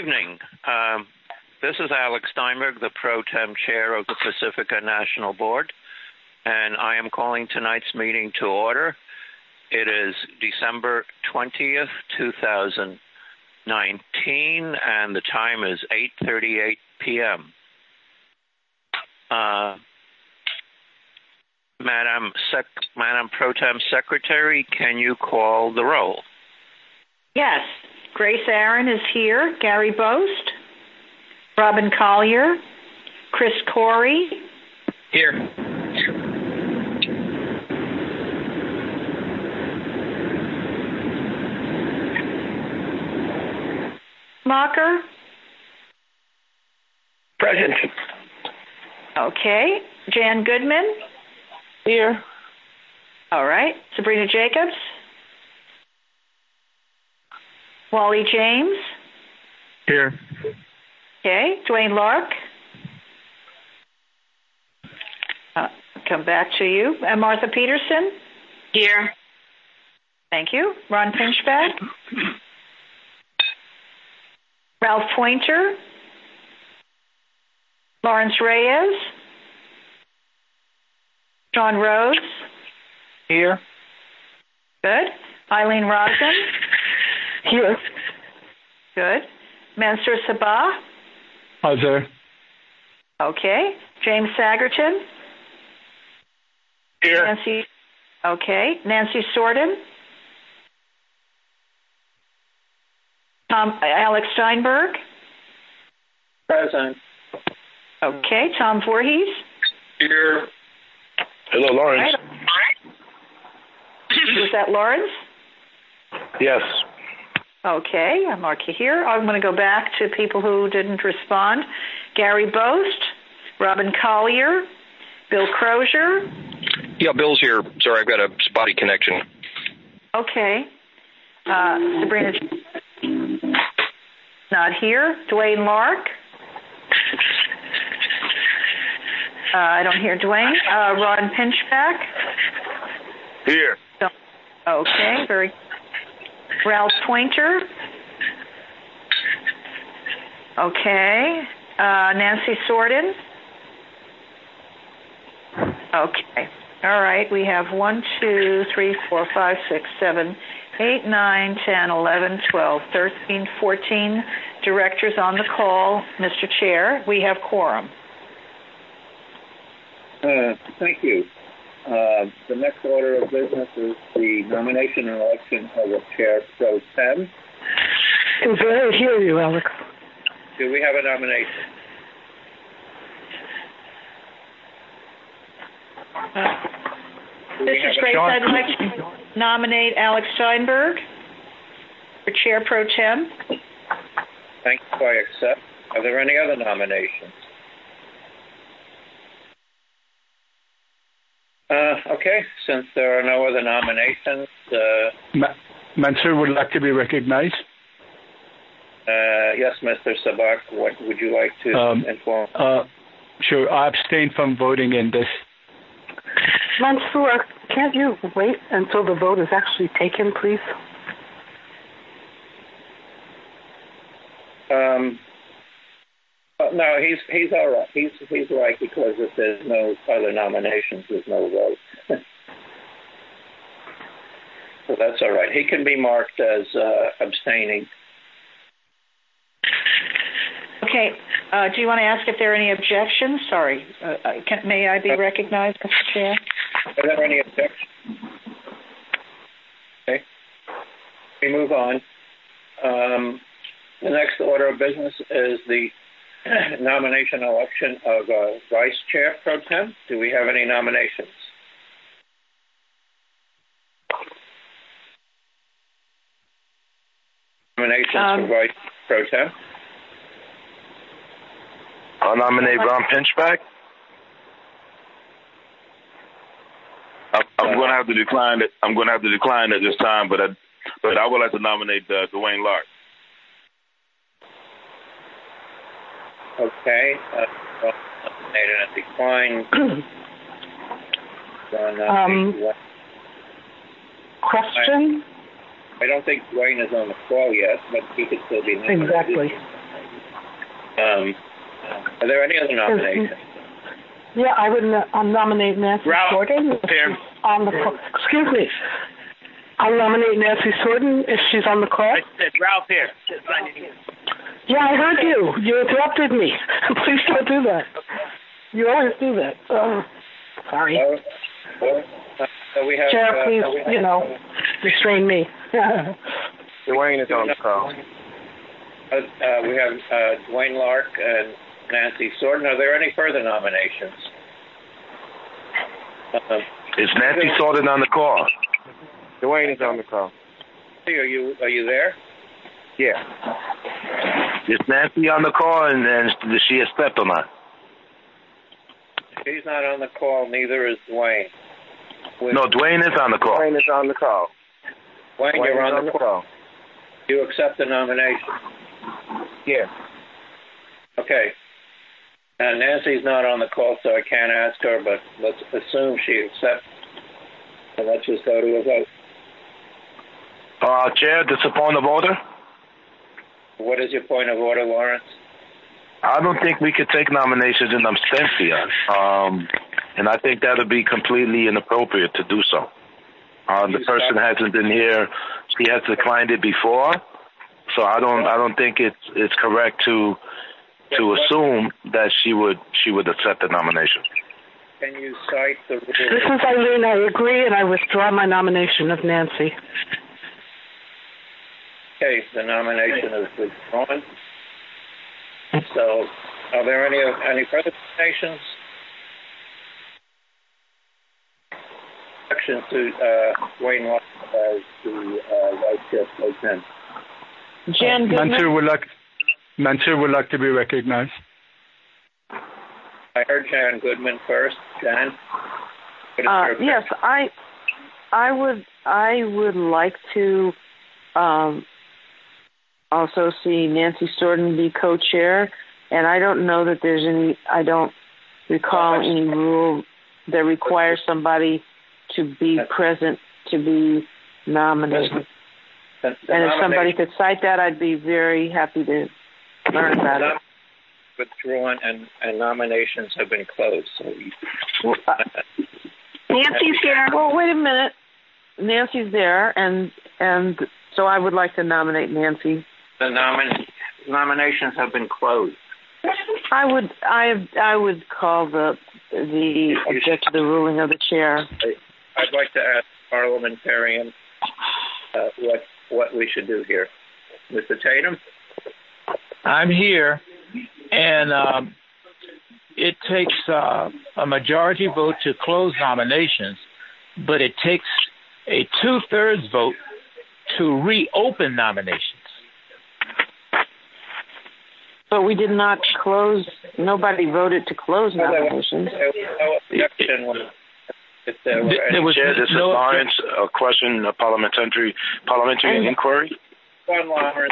evening. This is Alex Steinberg, the Pro Tem Chair of the Pacifica National Board, and I am calling tonight's meeting to order. It is December 20th, 2019, and the time is 8:38 p.m. Madam Pro Tem Secretary, can you call the roll? Yes. Grace Aaron is here. Gary Boast. Robin Collier. Chris Corey. Here. Mocker. Present. Okay. Jan Goodman. Here. All right. Sabrina Jacobs. Wally James. Here. Okay. Dwayne Lark. Come back to you. And Martha Peterson. Here. Thank you. Ron Pinchback. Ralph Pointer. Lawrence Reyes. John Rhodes. Here. Good. Eileen Rosen. Here. Good. Mansour Sabah. Hi there. Okay. James Sagerton. Here. Nancy. Okay. Nancy Sorden. Alex Steinberg. Present. Okay. Tom Voorhees. Here. Hello, Lawrence. Right. Was that Lawrence? Yes. Okay, I'll mark you here. I'm going to go back to people who didn't respond. Gary Boast, Robin Collier, Bill Crozier. Yeah, Bill's here. Sorry, I've got a spotty connection. Okay. Sabrina, not here. Dwayne Lark. I don't hear Dwayne. Ron Pinchback. Here. Okay, very. Ralph Pointer. Okay. Nancy Sorden. Okay. All right. We have 1, 2, 3, 4, 5, 6, 7, 8, 9, 10, 11, 12, 13, 14 directors on the call. Mr. Chair, we have quorum. Thank you. The next order of business is the nomination and election of a chair pro tem. I can barely hear you, Alex. Do we have a nomination? This is Grace. I'd like to nominate Alex Steinberg for chair pro tem. Thank you. I accept. Are there any other nominations? Okay, since there are no other nominations... Mansour would like to be recognized. Yes, Mr. Sabak, what would you like to inform? Sure, I abstain from voting in this. Mansour, can't you wait until the vote is actually taken, please? No, he's all right. He's right, because if there's no other nominations, there's no vote. So that's all right. He can be marked as abstaining. Okay. Do you want to ask if there are any objections? Sorry. May I be recognized, Mr. Chair? Are there any objections? Okay. We move on. The next order of business is the nomination election of Vice Chair Pro Tem. Do we have any nominations? Nominations for Vice Pro Tem? I'll nominate Ron Pinchback. I'm going to have to decline it. I'm going to have to decline at this time, but I would like to nominate Dwayne Lark. Okay. Nominated and declined. Question? I don't think Dwayne is on the call yet, but he could still be nominated. Exactly. Are there any other nominations? Yeah, I would nominate Nancy Sorden. On the call. Excuse me. I'll nominate Nancy Sorden if she's on the call. I said Ralph here. Yeah, I heard you. You interrupted me. Please don't do that. You always do that. Sorry. We have, Chair, please, restrain me. Dwayne is on the call. We have Dwayne Lark and Nancy Sorden. Are there any further nominations? Is Nancy Sorden on the call? Dwayne is on the call. Are you there? Yeah. Is Nancy on the call, and does she accept or not? She's not on the call. Neither is Dwayne. No, Dwayne is on the call. Dwayne is on the call. Dwayne, you're on the call. You accept the nomination? Yeah. Okay. Nancy's not on the call, so I can't ask her, but let's assume she accepts. And let's just go to a vote. Chair, this is a point of order. What is your point of order, Lawrence? I don't think we could take nominations in absentia, and I think that would be completely inappropriate to do so. The person hasn't been here; she has declined it before, so I don't think it's correct to assume that she would accept the nomination. Can you cite the rule? This is Eileen. I agree, and I withdraw my nomination of Nancy. Okay, the nomination is withdrawn. So, are there any further nominations? Action to Wayne Lott as the Vice Chair Pro Tem. Jan Goodman. Mansur would like to be recognized. I heard Jan Goodman first. Jan? Yes, I would like to also see Nancy Sorden be co-chair, and I don't know that I don't recall any rule that requires somebody to be present to be nominated. And if somebody could cite that, I'd be very happy to learn about it. Withdrawn and nominations have been closed. So Nancy's here. Well, wait a minute. Nancy's there, and so I would like to nominate Nancy. The nominations have been closed. I would call the object to the ruling of the chair. I'd like to ask parliamentarian what we should do here. Mr. Tatum? I'm here, and it takes a majority vote to close nominations, but it takes a 2/3 vote to reopen nominations. But we did not close. Nobody voted to close nominations. There was Chair, this is Lawrence. A question, a parliamentary inquiry. Lawrence,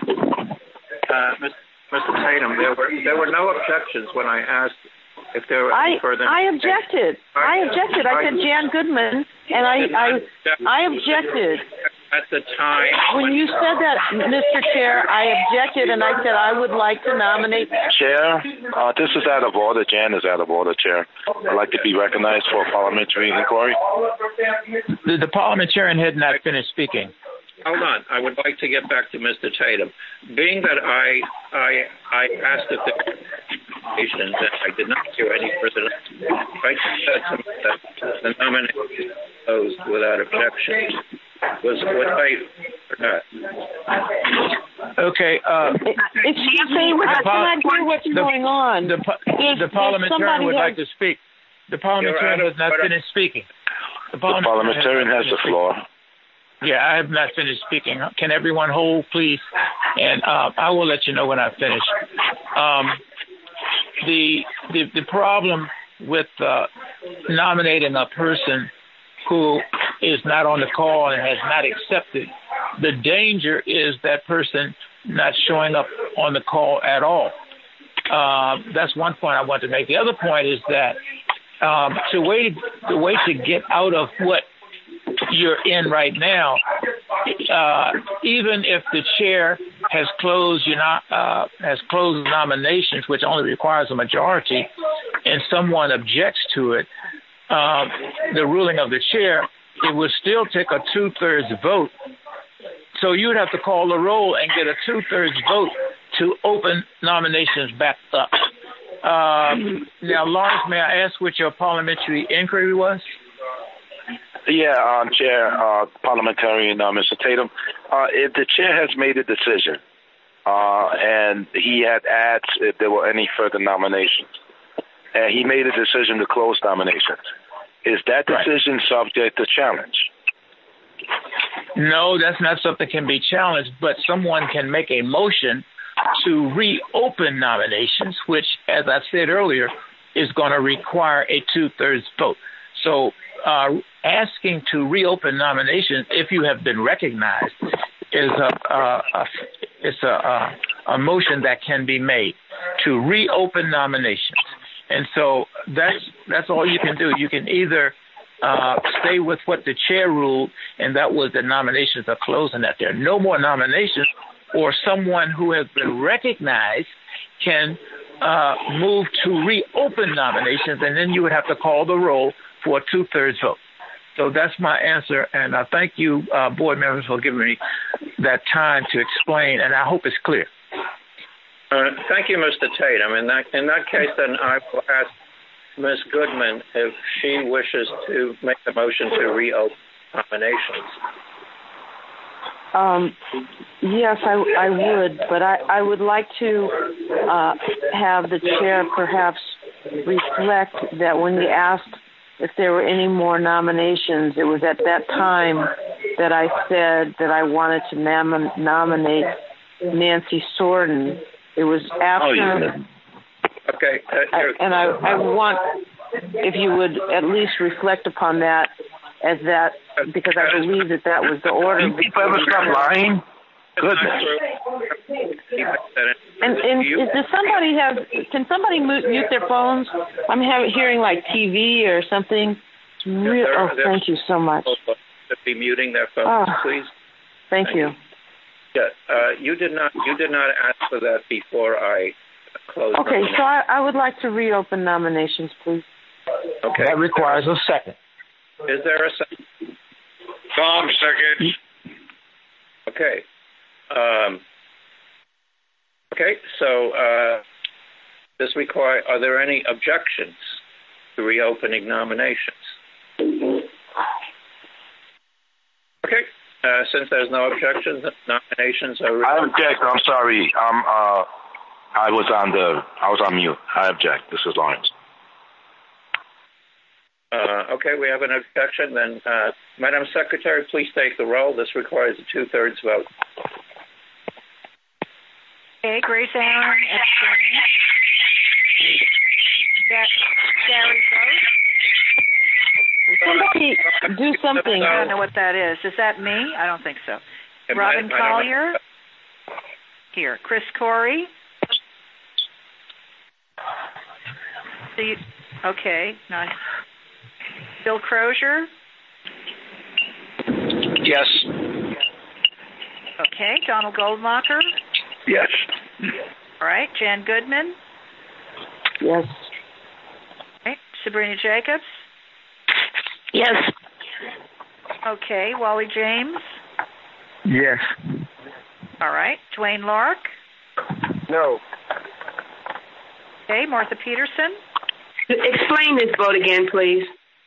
Mr. Tatum, there were no objections when I asked if there were any further. I objected. I said Jan Goodman, and I objected. At the time. When you said that, Mr. Chair, I objected, and I said I would like to nominate. Chair, this is out of order. Jan is out of order, Chair. I'd like to be recognized for a parliamentary inquiry. The parliamentarian had not finished speaking. Hold on. I would like to get back to Mr. Tatum. Being that I asked if there were nominations, and I did not hear any further, I said that the nomination closed without objection. Was what I forgot. Okay. Excuse me, I cannot hear what's going on. The parliamentarian would like to speak. The parliamentarian has not finished speaking. The parliamentarian has the floor. Yeah, I have not finished speaking. Can everyone hold, please? And I will let you know when I finish. The problem with nominating a person who is not on the call and has not accepted, the danger is that person not showing up on the call at all. That's one point I want to make. The other point is that the way to get out of what you're in right now, even if the chair has closed nominations, which only requires a majority, and someone objects to it, the ruling of the chair, it would still take a 2/3 vote. So you would have to call the roll and get a 2/3 vote to open nominations back up. Now, Lawrence, may I ask what your parliamentary inquiry was? Yeah, Chair, Parliamentarian Mr. Tatum. If the chair has made a decision, and he had asked if there were any further nominations, and he made a decision to close nominations, is that decision subject to challenge? No, that's not something that can be challenged, but someone can make a motion to reopen nominations, which, as I said earlier, is going to require a 2/3 vote. So asking to reopen nominations, if you have been recognized, is a motion that can be made to reopen nominations. And so that's all you can do. You can either stay with what the chair ruled, and that was that nominations are closed and that there are no more nominations, or someone who has been recognized can move to reopen nominations, and then you would have to call the roll for a 2/3 vote. So that's my answer, and I thank you, board members, for giving me that time to explain, and I hope it's clear. Thank you, Mr. Tatum. In that case, then I will ask Ms. Goodman if she wishes to make the motion to reopen nominations. Yes, I would, but I would like to have the chair perhaps reflect that when you asked if there were any more nominations, it was at that time that I said that I wanted to nominate Nancy Sorden. It was after. Oh, yeah. Okay. And I want, if you would at least reflect upon that as that, because I believe that was the order. People ever stop lying? Goodness. And does somebody can somebody mute their phones? I'm hearing like TV or something. Thank you so much. Be muting their phones, please. Thank you. Yeah, you did not ask for that before I closed. Okay, so I would like to reopen nominations, please. Okay. That requires a second. Is there a second? Tom, second. Okay. Okay, so are there any objections to reopening nominations? Okay, since there's no objections, nominations are reopened. I object. I'm sorry. I was on mute. I object. This is Lawrence. Okay, we have an objection. Then, Madam Secretary, please take the roll. This requires a 2/3 vote. Okay, Grace Allen, abstain. Gary Somebody do something. I don't know what that is. Is that me? I don't think so. Robin Collier. Here. Chris Corey. Okay, nice. Bill Crozier. Yes. Okay, Donald Goldmacher. Yes. All right, Jan Goodman. Yes. Okay, Sabrina Jacobs. Yes. Okay, Wally James. Yes. All right, Dwayne Lark. No. Okay, Martha Peterson. Explain this vote again, please.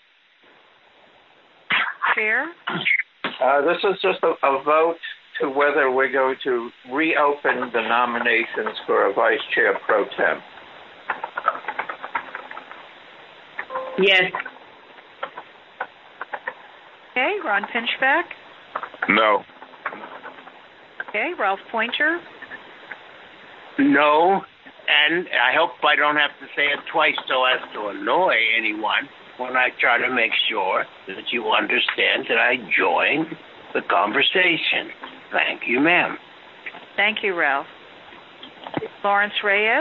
Chair. This is just a vote to whether we're going to reopen the nominations for a vice chair pro tem. Yes. Okay, Ron Pinchback. No. Okay, Ralph Pointer. No, and I hope I don't have to say it twice so as to annoy anyone when I try to make sure that you understand that I join the conversation. Thank you, ma'am. Thank you, Ralph. Lawrence Reyes.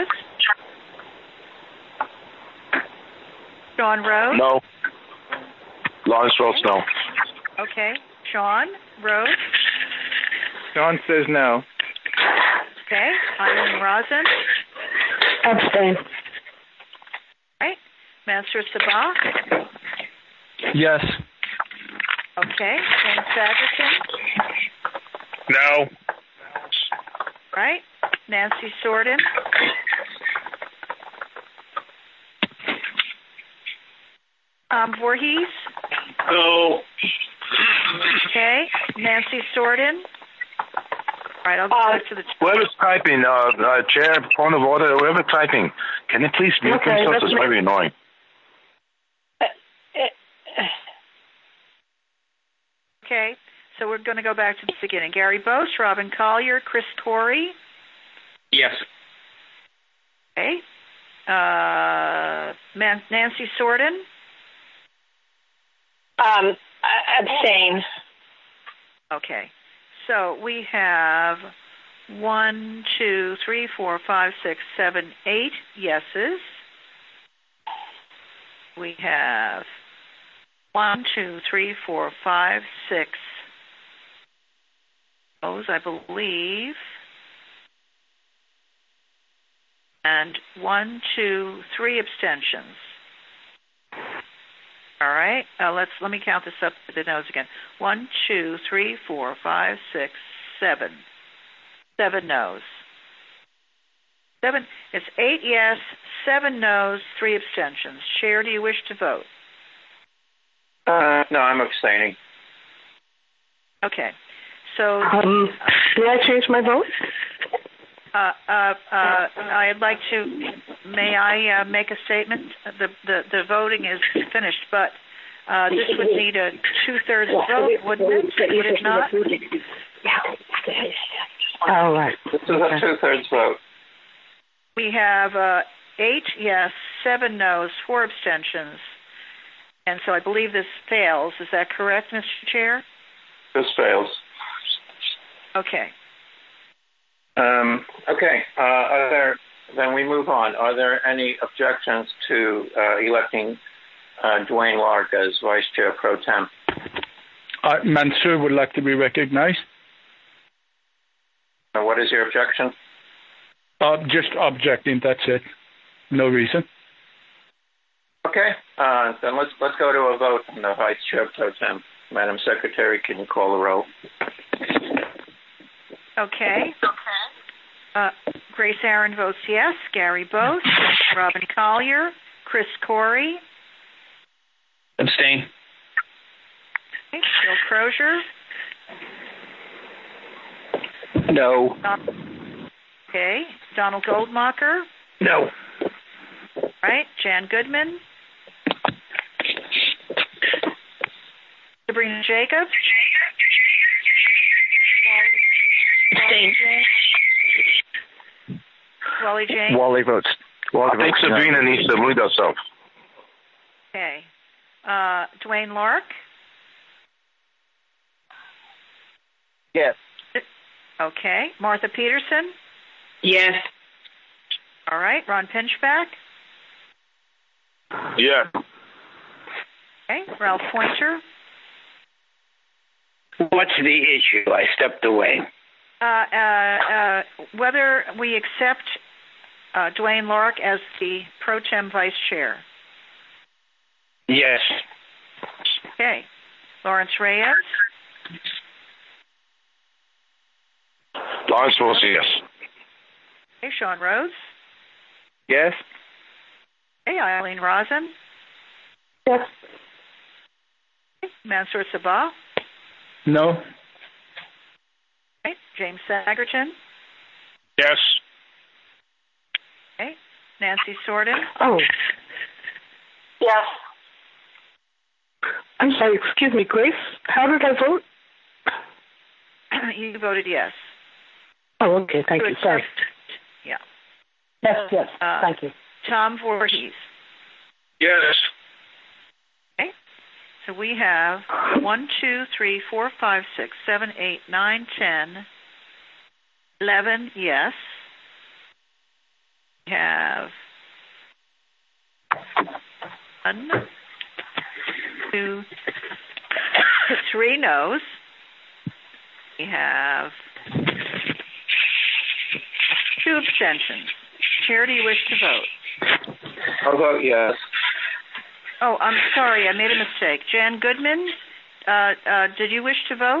Sean Rose. No. Lawrence votes no. Okay. Sean Rose. Sean says no. Okay. Eileen Rosen? Abstain. Right. Mansour Sabah? Yes. Okay. James Sagerton? No. Right. Nancy Sorden? Voorhees? No. Okay. Nancy Sorden? All right, I'll go to the... Whoever's typing, Chair, point of order, whoever's typing, can you please mute themselves? It's very annoying. Okay, so we're going to go back to the beginning. Gary Bose, Robin Collier, Chris Torrey. Yes. Okay. Nancy Sorden. Abstain. Okay. So we have 1, 2, 3, 4, 5, 6, 7, 8 yeses. We have 1, 2, 3, 4, 5, 6 no's, I believe. And 1, 2, 3 abstentions. All right. Let me count this up to the no's again. 1, 2, 3, 4, 5, 6, 7. 7 no's. 7. It's 8 yes, 7 no's, 3 abstentions. Chair, do you wish to vote? No, I'm abstaining. Okay. So, may I change my vote? I'd like to. May I make a statement? The voting is finished, but this would need a 2/3 vote, wouldn't it? Would it not? All right. This is a 2/3 vote. We have 8 yes, 7 no's, 4 abstentions, and so I believe this fails. Is that correct, Mr. Chair? This fails. Okay. Okay. Then we move on. Are there any objections to electing Dwayne Lark as Vice Chair Pro Tem? Mansour would like to be recognized. What is your objection? Just objecting, that's it. No reason. Okay. Then let's go to a vote on the Vice Chair Pro Tem. Madam Secretary, can you call the roll? Okay. Grace Aaron votes yes. Gary Bose, Robin Collier, Chris Corey. Abstain. Okay. Bill Crozier. No. Okay. Donald Goldmacher. No. Right. Jan Goodman. Sabrina Jacobs. Abstain. Wally James. Wally votes. I think Sabrina needs to mute herself. Okay. Dwayne Lark. Yes. Okay. Martha Peterson. Yes. All right. Ron Pinchback. Yeah. Okay. Ralph Pointer. What's the issue? I stepped away. Whether we accept Dwayne Lark as the pro tem vice chair. Yes. Okay. Lawrence Reyes. Lawrence votes yes. Okay. Sean Rhodes. Yes. Okay. Eileen Rosen. Yes. Okay. Mansour Sabah. No. Okay. James Sagerton. Yes. Okay. Nancy Sorden. Oh. Yes. I'm sorry, excuse me, Grace. How did I vote? You voted yes. Oh, okay, thank you. Sorry. Yeah. Yes, thank you. Tom Voorhees. Yes. Okay. So we have 1, 2, 3, 4, 5, 6, 7, 8, 9, 10, 11 yes. We have 1, 2, 3 no's. We have 2 abstentions. Chair, do you wish to vote? I'll vote yes. Oh, I'm sorry. I made a mistake. Jan Goodman, did you wish to vote?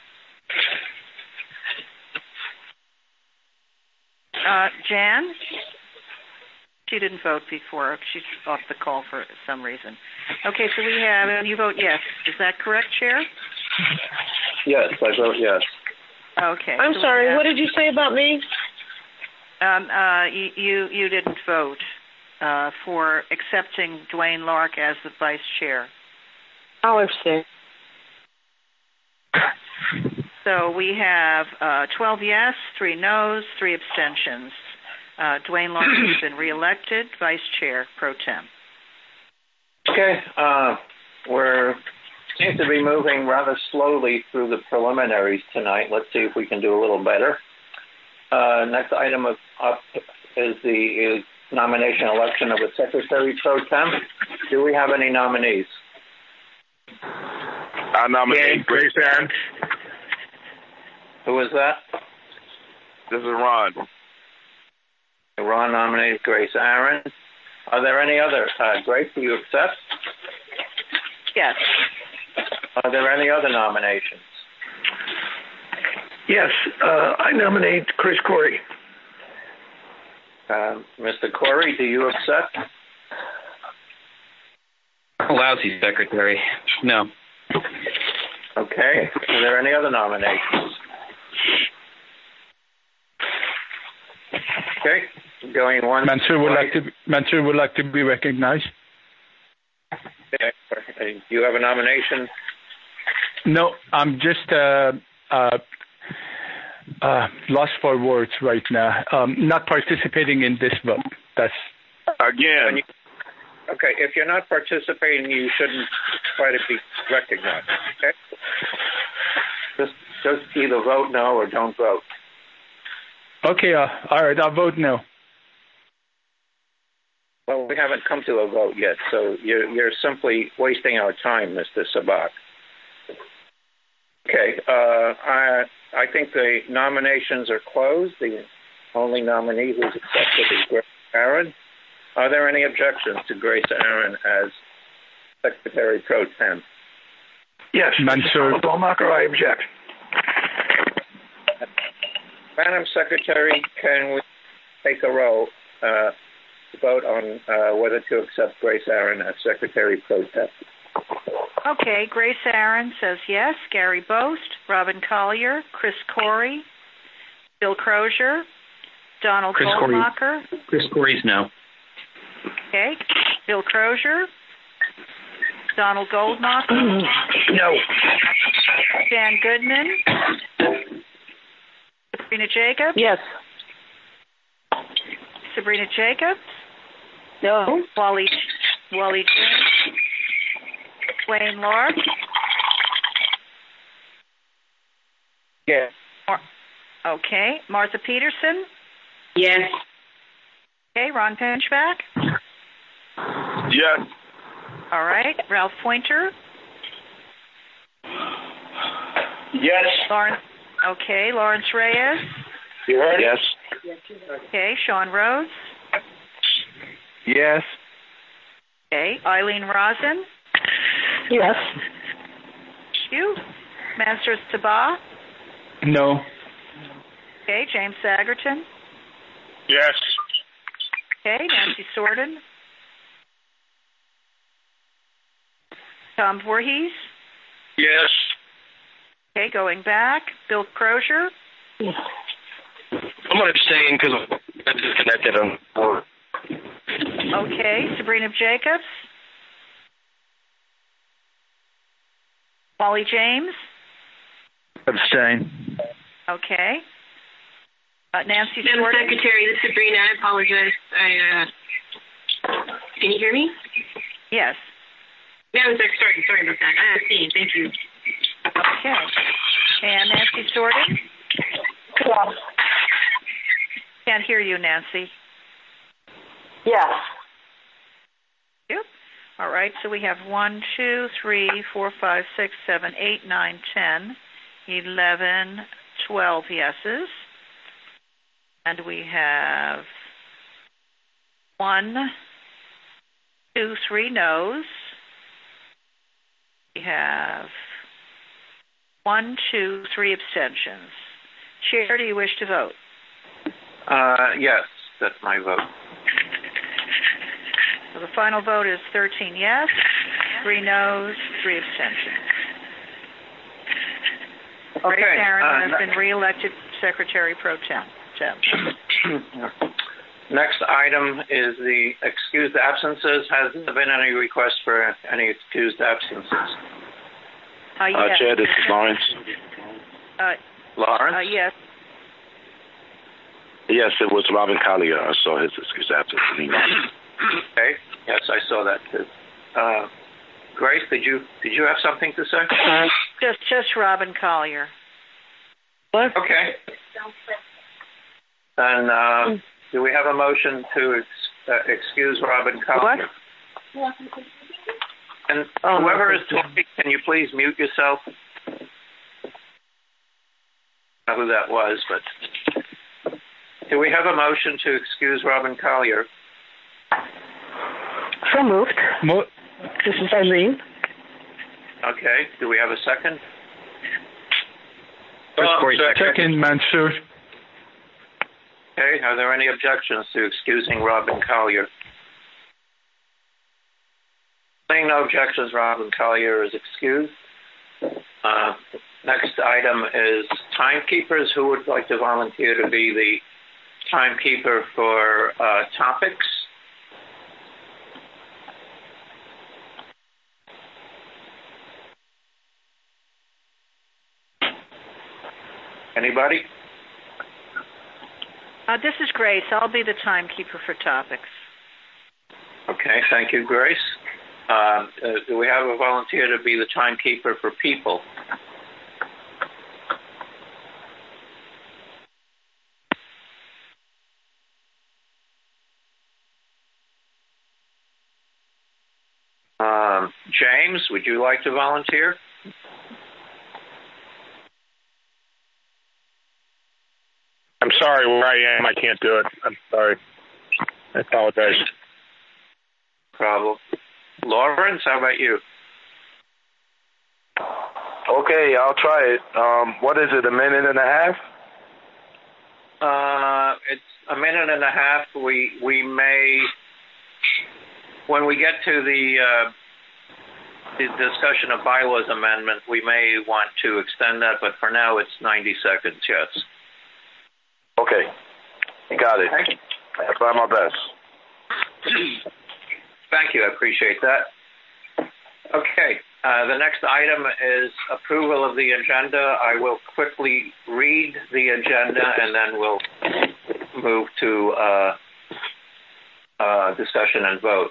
Jan? She didn't vote before. She's off the call for some reason. Okay, so we have, you vote yes. Is that correct, Chair? Yes, I vote yes. Okay. I'm so sorry, what did you say about me? You didn't vote for accepting Dwayne Lark as the vice chair. I'll abstain. So we have 12 yes, 3 noes, 3 abstentions. Dwayne Lark has been reelected vice chair pro tem. Okay, we're seem to be moving rather slowly through the preliminaries tonight. Let's see if we can do a little better. Next item up is the nomination election of a secretary pro tem. Do we have any nominees? I nominate Grace Aaron. Who is that? This is Ron. Ron nominates Grace Aaron. Are there any other? Grace, do you accept? Yes. Are there any other nominations? Yes, I nominate Chris Corey. Mr. Corey, do you accept? Lousy secretary. No. Okay. Are there any other nominations? Okay. Going once. Mansur would like to be recognized. Okay. Do you have a nomination? No, I'm just lost for words right now. Not participating in this vote. That's again. Okay, if you're not participating, you shouldn't try to be recognized. Okay. Just either vote no or don't vote. Okay. All right. I'll vote no. Well, we haven't come to a vote yet, so you're simply wasting our time, Mr. Sabak. Okay, I think the nominations are closed. The only nominee who's accepted is Grace Aaron. Are there any objections to Grace Aaron as Secretary Pro Tem? Yes, Mr. Ballmacher, I object. Madam Secretary, can we take a roll to vote on whether to accept Grace Aaron as Secretary Pro Tem? Okay, Grace Aaron says yes. Gary Boast, Robin Collier, Chris Corey, Bill Crozier, Donald Goldmacher. Chris Corey's no. Okay, Bill Crozier, Donald Goldmacher. No. Dan Goodman. Sabrina Jacobs. Yes. Sabrina Jacobs. No. Wally James. Dwayne Lark. Yes. Okay. Martha Peterson. Yes. Okay. Ron Pinchback. Yes. All right. Ralph Pointer. Yes. Lawrence Reyes. You heard? Yes. Okay. Sean Rhodes. Yes. Okay. Eileen Rosen. Yes. You. Masters Tabah. No. Okay. James Sagerton. Yes. Okay. Nancy Sorden. Tom Voorhees. Yes. Okay. Going back. Bill Crozier. I'm going to abstain because I'm disconnected on board. Okay. Sabrina Jacobs. Wally James. Abstain. Okay. Nancy Madam Sorden. Secretary, this is Sabrina. I apologize. Can you hear me? Yes. Madam Secretary, sorry about that. I see. Thank you. Okay. And Nancy Sorden. Yes. Can't hear you, Nancy. Yes. Yep. All right. So we have 1, 2, 3, 4, 5, 6, 7, 8, 9, 10, 11, 12 yeses. And we have 1, 2, 3 no's. We have 1, 2, 3 abstentions. Chair, do you wish to vote? Yes, that's my vote. So the final vote is 13 yes, 3 no's, 3 abstentions. Okay. Grace Aaron has been reelected Secretary Pro Tem. Next item is the excused absences. Has there been any request for any excused absences? Yes. Chair, this is Lawrence. Lawrence? Yes. Yes, it was Robin Collier. I saw his excused absence in email. Okay. Yes, I saw that too. Grace, did you have something to say? Just Robin Collier. What? Okay. Then do we have a motion to excuse Robin Collier? What? And whoever is talking, can you please mute yourself? I don't know who that was, but do we have a motion to excuse Robin Collier? So moved. This is Eileen. Okay. Do we have a second? Second, Mansour. Okay. Are there any objections to excusing Robin Collier? Seeing no objections, Robin Collier is excused. Next item is timekeepers. Who would like to volunteer to be the timekeeper for topics? Anybody? This is Grace. I'll be the timekeeper for topics. Okay, thank you, Grace. Do we have a volunteer to be the timekeeper for people? James, would you like to volunteer? I'm sorry, where I am, I can't do it. I'm sorry. I apologize. Problem. Lawrence, how about you? Okay, I'll try it. What is it, a minute and a half? It's a minute and a half. We may, when we get to the discussion of bylaws amendment, we may want to extend that, but for now it's 90 seconds, yes. Okay, got it. Okay. I'll try my best. Thank you, I appreciate that. Okay, the next item is approval of the agenda. I will quickly read the agenda and then we'll move to discussion and vote.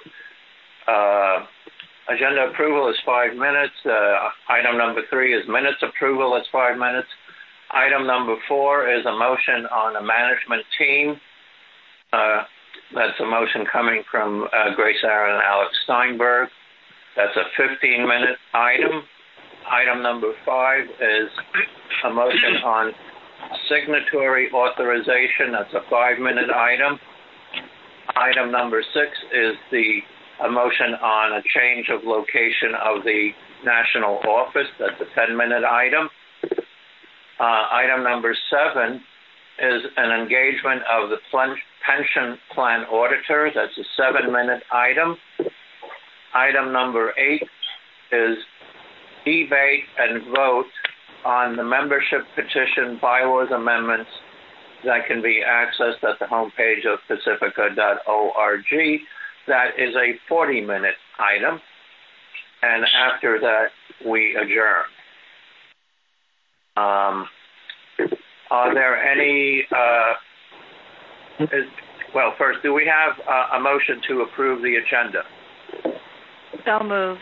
Agenda approval is 5 minutes. Item number 3 is minutes approval. That's 5 minutes. Item number 4 is a motion on a management team. That's a motion coming from Grace Aaron and Alex Steinberg. That's a 15-minute item. Item number 5 is a motion on signatory authorization. That's a 5-minute item. Item number 6 is a motion on a change of location of the national office. That's a 10-minute item. Item number 7 is an engagement of the pension plan auditor. That's a 7-minute item. Item number 8 is debate and vote on the membership petition bylaws amendments that can be accessed at the homepage of pacifica.org. That is a 40-minute item. And after that, we adjourn. Are there any, well, first, do we have a motion to approve the agenda? So moved.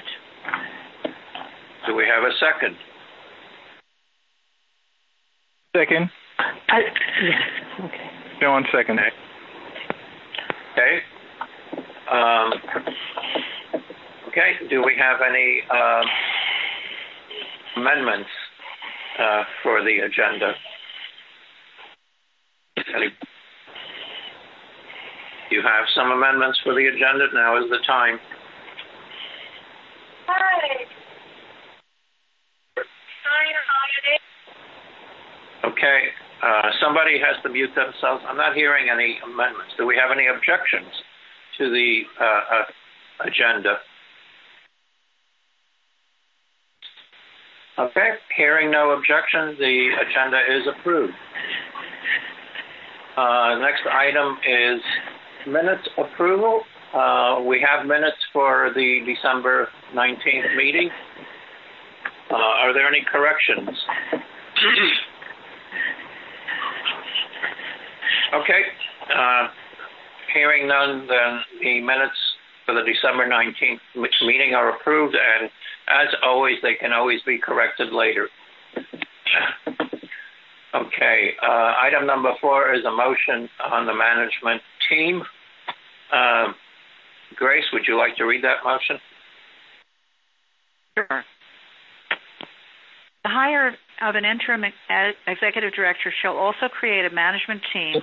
Do we have a second? Second. Yes, okay. No, 1 second. Okay. Okay, do we have any amendments for the agenda? you have some amendments for the agenda, now is the time. Okay, somebody has to mute themselves. I'm not hearing any amendments. Do we have any objections to the agenda? Okay, hearing no objections, the agenda is approved. Next item is minutes approval. We have minutes for the December 19th meeting. Are there any corrections? Okay. Hearing none, then the minutes for the December 19th meeting are approved, and as always, they can always be corrected later. Okay. Item number 4 is a motion on the management team. Grace, would you like to read that motion? Sure. The hire of an interim executive director shall also create a management team,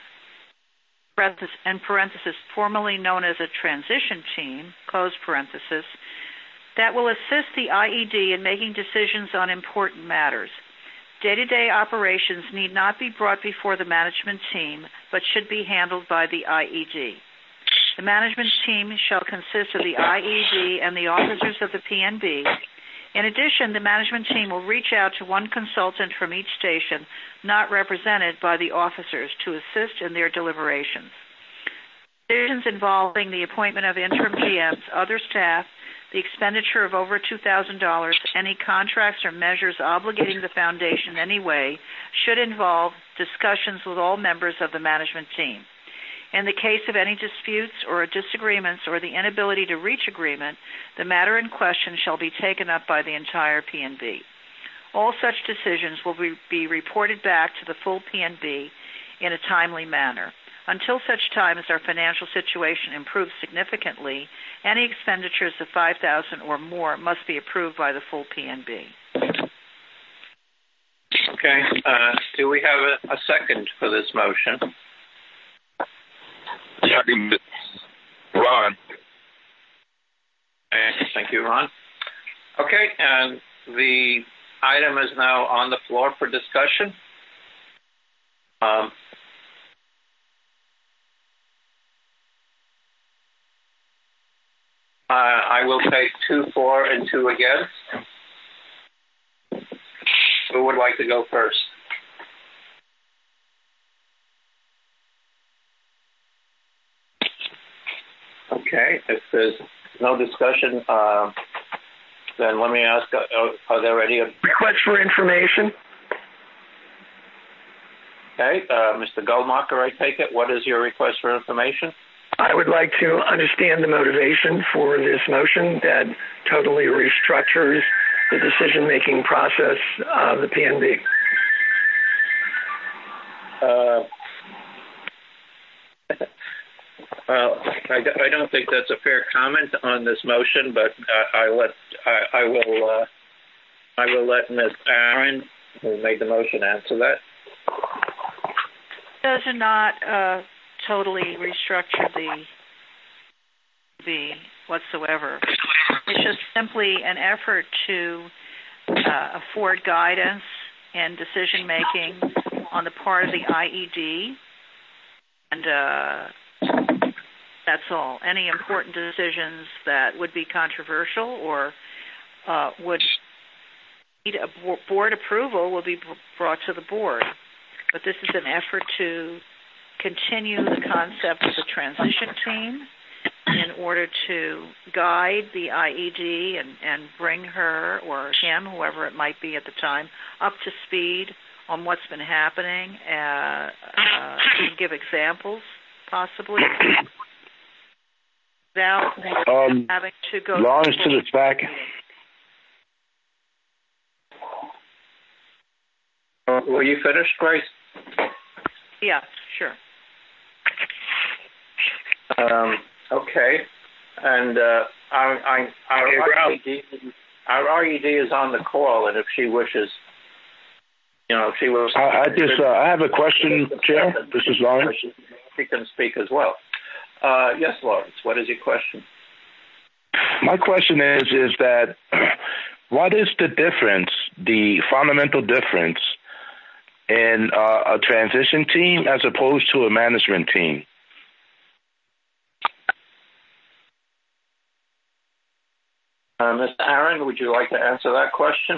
in parenthesis, formerly known as a transition team, close parenthesis, that will assist the IED in making decisions on important matters. Day-to-day operations need not be brought before the management team, but should be handled by the IED. The management team shall consist of the IED and the officers of the PNB. In addition, the management team will reach out to one consultant from each station not represented by the officers to assist in their deliberations. Decisions involving the appointment of interim GMs, other staff, the expenditure of over $2,000, any contracts or measures obligating the foundation in any way should involve discussions with all members of the management team. In the case of any disputes or disagreements or the inability to reach agreement, the matter in question shall be taken up by the entire PNB. All such decisions will be reported back to the full PNB in a timely manner. Until such time as our financial situation improves significantly, any expenditures of $5,000 or more must be approved by the full PNB. Okay. Do we have a second for this motion? Ron. Thank you, Ron. Okay, and the item is now on the floor for discussion. I will take 2 for and 2 against. Who would like to go first? Okay, if there's no discussion, then let me ask, are there any... Request for information. Okay, Mr. Goldmacher, I take it. What is your request for information? I would like to understand the motivation for this motion that totally restructures the decision-making process of the PNB. Well, I don't think that's a fair comment on this motion, but I will let Ms. Aaron, who made the motion, answer that. Does not totally restructure the whatsoever. It's just simply an effort to afford guidance and decision making on the part of the IED, and that's all. Any important decisions that would be controversial or would need a board approval will be brought to the board. But this is an effort to continue the concept of the transition team in order to guide the IED and bring her or him, whoever it might be at the time, up to speed on what's been happening, give examples, possibly, without having to go... Lawrence to the back. Were you finished, Grace? Yeah, sure. Okay, and our RED is on the call, and if she wishes, if she was... I have a question, Chair. This is Lawrence. She can speak as well. Yes, Lawrence, what is your question? My question is that what is the difference, the fundamental difference in a transition team as opposed to a management team? Mr. Aaron, would you like to answer that question?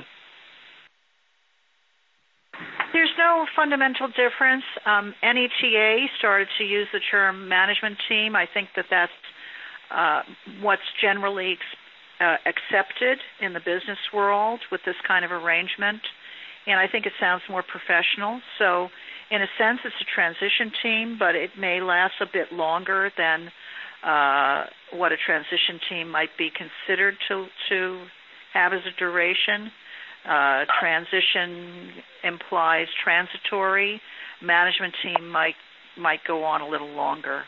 There's no fundamental difference. NETA started to use the term management team. I think that's what's generally accepted in the business world with this kind of arrangement, and I think it sounds more professional. So in a sense, it's a transition team, but it may last a bit longer than what a transition team might be considered to have as a duration. Transition implies transitory. Management team might go on a little longer.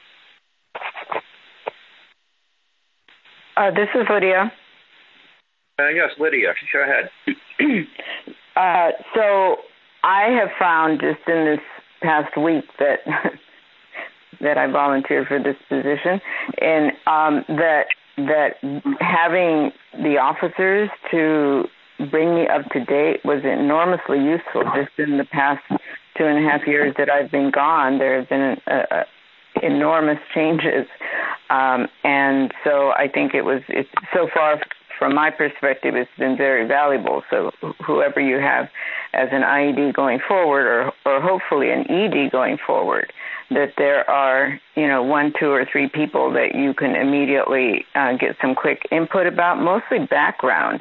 This is Lydia. Yes, Lydia, go ahead. So I have found just in this past week that I volunteered for this position, and that having the officers to bring me up to date was enormously useful. Just in the past 2.5 years that I've been gone, there have been enormous changes, and so I think it's so far from my perspective, it's been very valuable. So whoever you have as an IED going forward, or hopefully an ED going forward, that there are 1, 2, or 3 people that you can immediately get some quick input about, mostly background.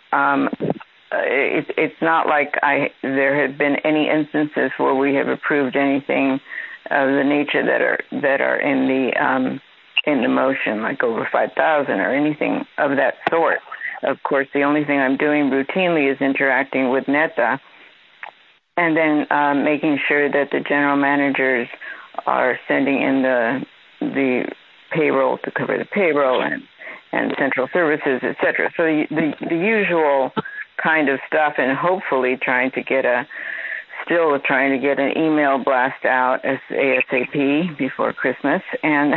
It's not like there have been any instances where we have approved anything of the nature that are in the motion, like over 5,000 or anything of that sort. Of course, the only thing I'm doing routinely is interacting with NETA, and then making sure that the general managers are sending in the payroll to cover the payroll and central services, etc. So the usual kind of stuff, and hopefully trying to get an email blast out as ASAP before Christmas, and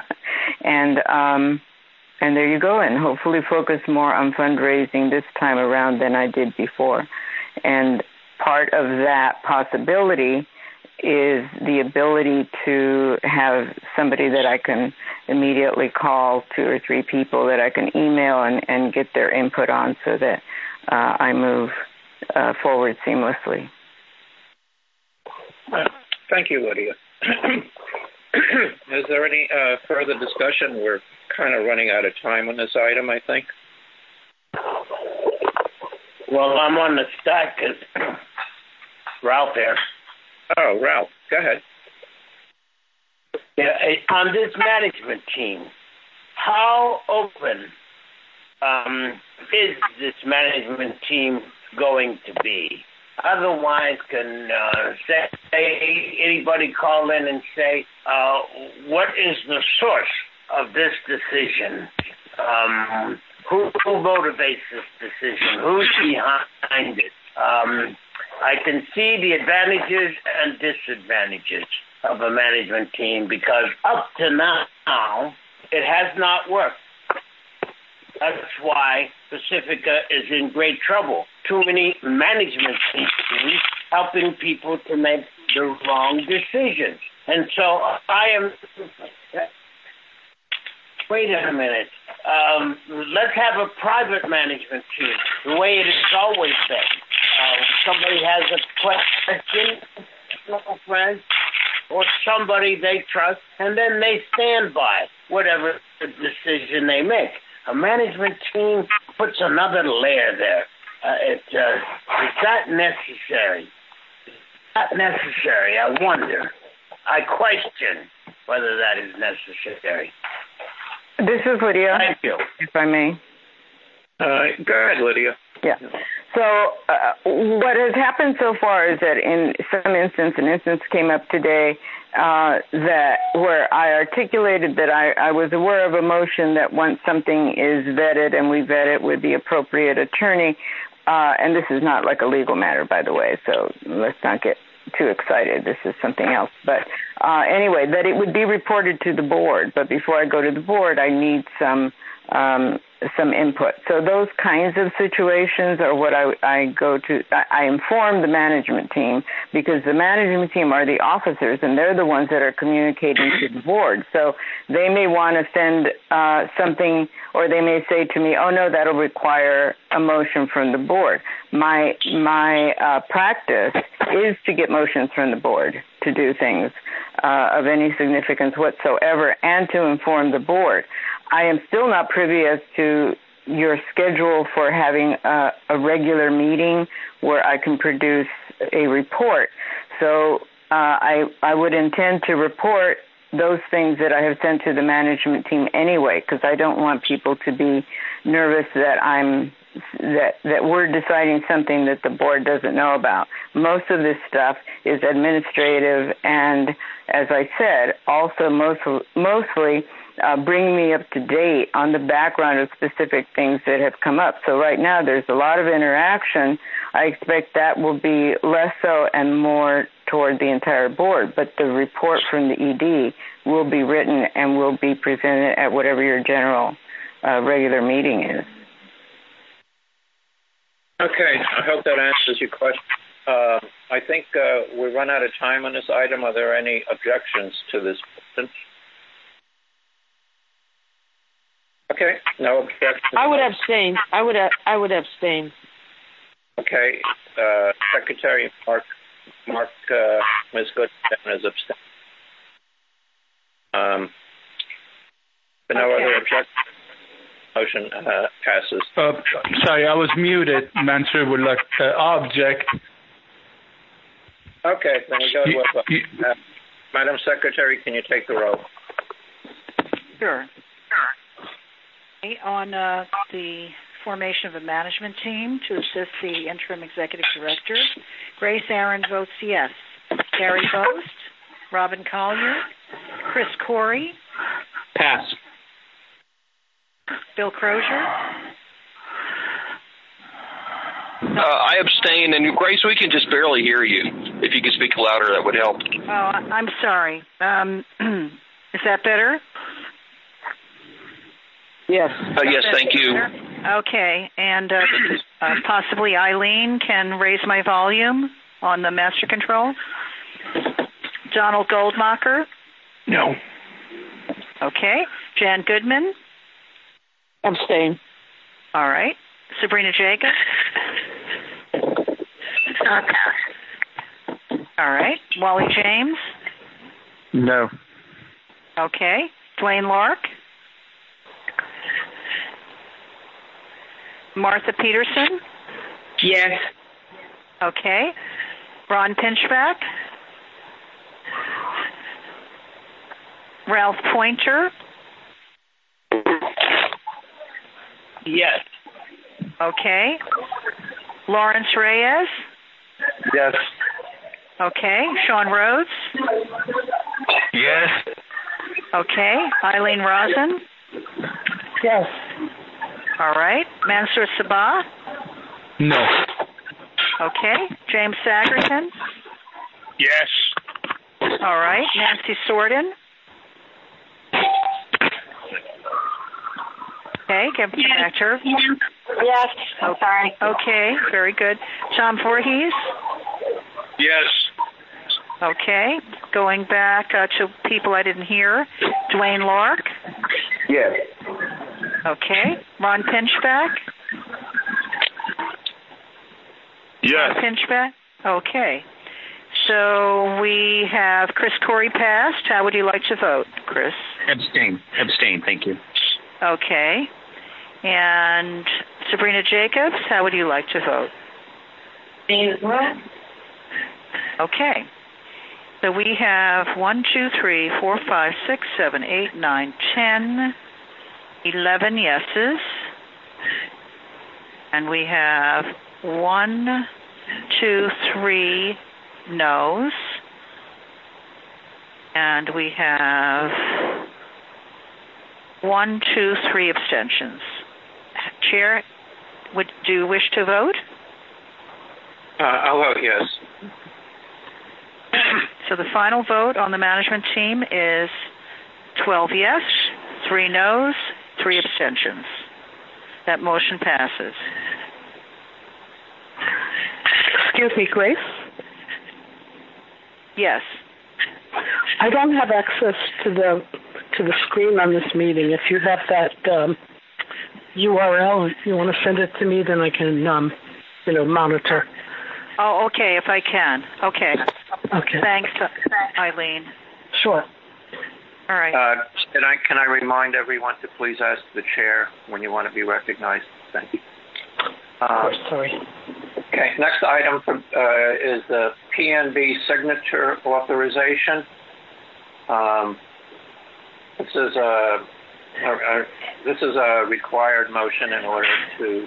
there you go, and hopefully focus more on fundraising this time around than I did before. And part of that possibility is the ability to have somebody that I can immediately call, 2 or 3 people that I can email and get their input on, so that I move forward seamlessly. Thank you, Lydia. Is there any further discussion? We're kind of running out of time on this item, I think. Well, I'm on the stack because Ralph here. Oh, Ralph, go ahead. Yeah, on this management team, how open is this management team going to be? Otherwise, can anybody call in and say, what is the source of this decision? Who motivates this decision? Who's behind it? I can see the advantages and disadvantages of a management team, because up to now, it has not worked. That's why Pacifica is in great trouble. Too many management teams helping people to make the wrong decisions. And so I am... Wait a minute. Let's have a private management team, the way it has always been. Somebody has a question, a friend, or somebody they trust, and then they stand by whatever the decision they make. A management team puts another layer there. Is that necessary? Not necessary. I wonder. I question whether that is necessary. This is Lydia. Thank you. If I may. Go ahead, Lydia. Yeah. So what has happened so far is that in some instance, an instance came up today that where I articulated that I was aware of a motion that once something is vetted, and we vet it with the appropriate attorney, and this is not like a legal matter, by the way, so let's not get too excited. This is something else. But anyway, that it would be reported to the board. But before I go to the board, I need some input. So those kinds of situations are what I go to. I inform the management team, because the management team are the officers, and they're the ones that are communicating to the board. So they may want to send something, or they may say to me, oh, no, that'll require a motion from the board. My practice is to get motions from the board to do things of any significance whatsoever, and to inform the board. I am still not privy as to your schedule for having a regular meeting where I can produce a report. So I would intend to report those things that I have sent to the management team anyway, because I don't want people to be nervous that we're deciding something that the board doesn't know about. Most of this stuff is administrative, and as I said, also mostly bring me up to date on the background of specific things that have come up. So right now there's a lot of interaction. I expect that will be less so and more toward the entire board, but the report from the ED will be written and will be presented at whatever your general regular meeting is. Okay, I hope that answers your question. I think we run out of time on this item. Are there any objections to this motion? Okay, no objections. I would abstain. I would abstain. Okay, Secretary Mark, Ms. Goodman is abstaining. No other objections. Motion passes. Sorry, I was muted. Mansur would like to object. Okay, then we go to Madam Secretary, can you take the roll? Sure. On the formation of a management team to assist the interim executive director, Grace Aaron votes yes. Gary Boast, Robin Collier, Chris Corey. Pass. Bill Crozier. I abstain, and Grace, we can just barely hear you. If you could speak louder, that would help. Oh, I'm sorry. Is that better? Yes. Yes, thank you. Okay, and possibly Eileen can raise my volume on the master control. Donald Goldmacher? No. Okay. Jan Goodman? Abstain. All right. Sabrina Jacobs? Pass. All right. Wally James? No. Okay. Dwayne Lark? Martha Peterson? Yes. Okay. Ron Pinchback? Ralph Pointer? Yes. Okay. Lawrence Reyes? Yes. Okay. Sean Rhodes? Yes. Okay. Eileen Rosen? Yes. All right. Mansour Sabah? No. Okay. James Sagerton? Yes. All right. Nancy Sorden? Okay. Give it back to her. Yes. I'm sorry. Okay. Very good. Tom Voorhees? Yes. Okay. Going back to people I didn't hear. Dwayne Lark? Yes. Okay. Ron Pinchback? Yes. Ron Pinchback? Okay. So we have Chris Corey passed. How would you like to vote, Chris? Abstain. Abstain, thank you. Okay. And Sabrina Jacobs, how would you like to vote? Me as well. Okay. So we have 1, 2, 3, 4, 5, 6, 7, 8, 9, 10, 11 yeses. And we have 1, 2, 3 noes. And we have 1, 2, 3 abstentions. Chair, do you wish to vote? I'll vote yes. So the final vote on the management team is 12 yes, 3 noes, 3 abstentions. That motion passes. Excuse me, Grace? Yes. I don't have access to the screen on this meeting. If you have that URL, if you want to send it to me, then I can, monitor. Oh, okay, if I can. Okay. Okay. Thanks, Eileen. Sure. All right. Can I remind everyone to please ask the chair when you want to be recognized? Thank you. Sorry. Okay, next item is the PNB signature authorization. This is a required motion in order to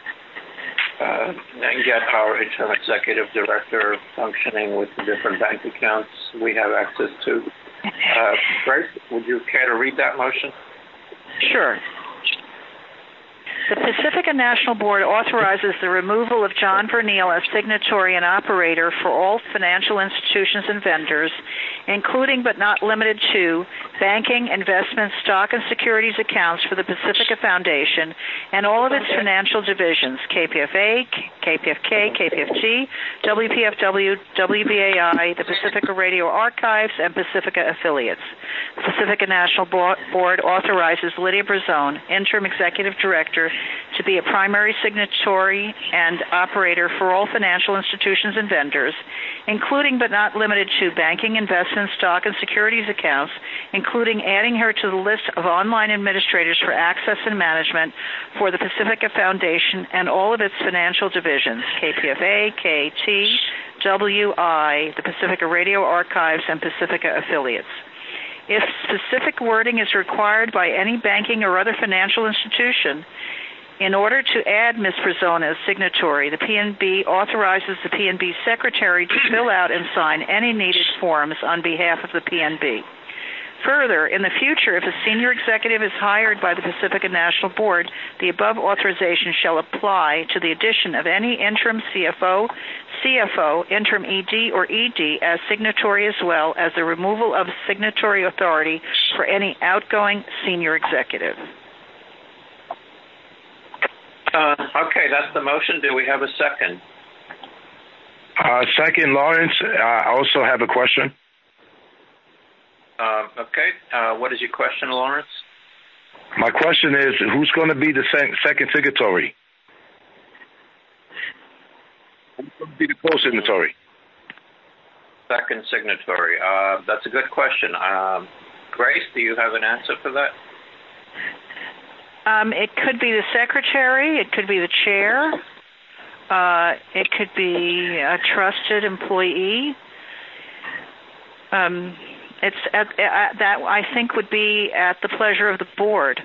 get our interim executive director functioning with the different bank accounts we have access to. Grace, would you care to read that motion? Sure. The Pacifica National Board authorizes the removal of John Verneal as signatory and operator for all financial institutions and vendors, including but not limited to banking, investment, stock, and securities accounts for the Pacifica Foundation and all of its financial divisions, KPFA, KPFK, KPFG, WPFW, WBAI, the Pacifica Radio Archives, and Pacifica affiliates. The Pacifica National Board authorizes Lydia Brazone, Interim Executive Director, to be a primary signatory and operator for all financial institutions and vendors, including but not limited to banking, investment, stock, and securities accounts, including adding her to the list of online administrators for access and management for the Pacifica Foundation and all of its financial divisions, KPFA, KT, WI, the Pacifica Radio Archives, and Pacifica affiliates. If specific wording is required by any banking or other financial institution, in order to add Ms. Brazone as signatory, the PNB authorizes the PNB secretary to fill out and sign any needed forms on behalf of the PNB. Further, in the future, if a senior executive is hired by the Pacifica National Board, the above authorization shall apply to the addition of any interim CFO, interim ED, or ED as signatory, as well as the removal of signatory authority for any outgoing senior executive. Okay, that's the motion. Do we have a second? Second, Lawrence. I also have a question. Okay. What is your question, Lawrence? My question is, who's going to be the second signatory? Who's going to be the co-signatory? Second signatory. That's a good question. Grace, do you have an answer for that? It could be the secretary. It could be the chair. It could be a trusted employee. It's that I think would be at the pleasure of the board.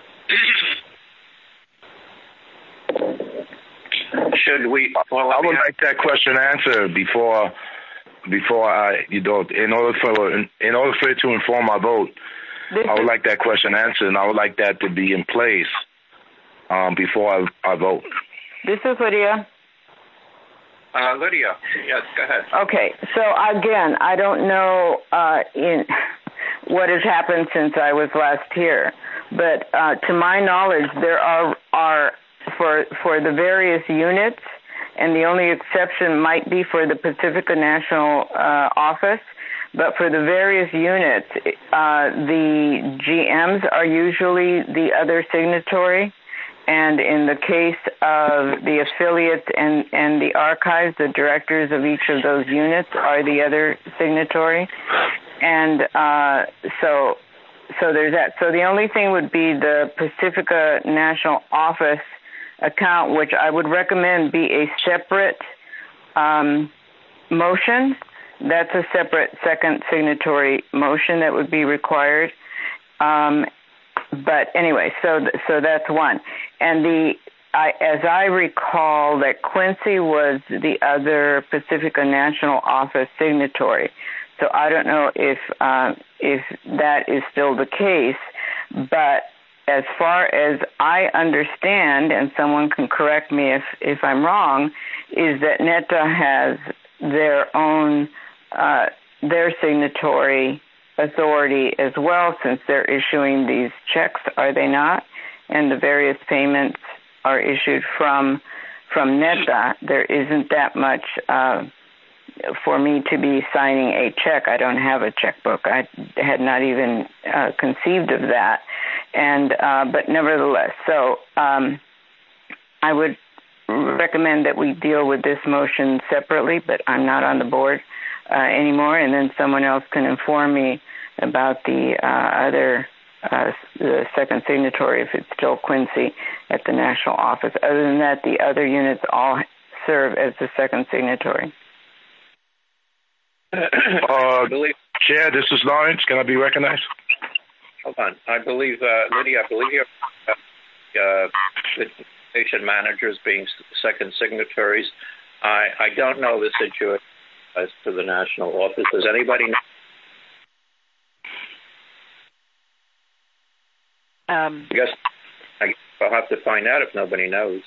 Should we? Well, I would like that question answered before I, in order for it to inform my vote. I would like that question answered, and I would like that to be in place before I vote. This is Lydia. Lydia, yes, go ahead. Okay, so again, I don't know in what has happened since I was last here, but to my knowledge, there are for the various units, and the only exception might be for the Pacifica National Office. But for the various units, the GMs are usually the other signatory. And in the case of the affiliates and the archives, the directors of each of those units are the other signatory. And so there's that. So the only thing would be the Pacifica National Office account, which I would recommend be a separate motion. That's a separate second signatory motion that would be required. But anyway, so that's one. And as I recall, that Quincy was the other Pacifica National Office signatory. So I don't know if that is still the case. But as far as I understand, and someone can correct me if I'm wrong, is that NETA has their own their signatory authority as well, since they're issuing these checks, are they not? And the various payments are issued from NETA. There isn't that much for me to be signing a check. I don't have a checkbook. I had not even conceived of that. And but nevertheless, so I would recommend that we deal with this motion separately, but I'm not on the board anymore, and then someone else can inform me about the other the second signatory, if it's still Quincy at the national office. Other than that, the other units all serve as the second signatory. Chair, this is Lawrence. Can I be recognized? Hold on. I believe, Lydia, you're the station managers being second signatories. I don't know the situation as to the national office. Does anybody know? I guess I'll have to find out if nobody knows.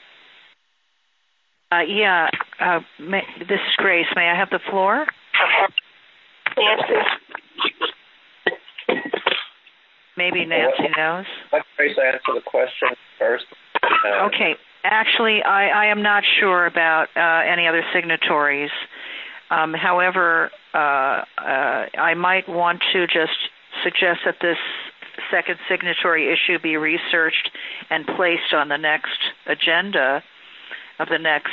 This is Grace. May I have the floor? Nancy. Maybe Nancy knows. Let Grace answer the question first. Okay. Actually, I am not sure about any other signatories. However, I might want to just suggest that this second signatory issue be researched and placed on the next agenda of the next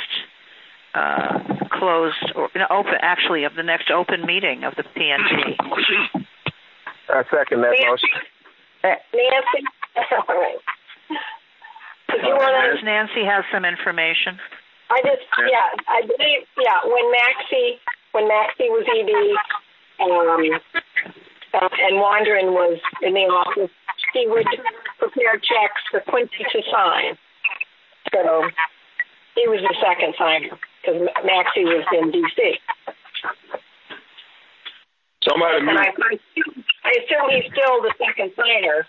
of the next open meeting of the PNB. I second that motion. Nancy? Nancy has some information. I believe, when Maxie was ED, and Wandering was in the office, he would prepare checks for Quincy to sign. So he was the second signer because Maxie was in D.C. I assume he's still the second signer.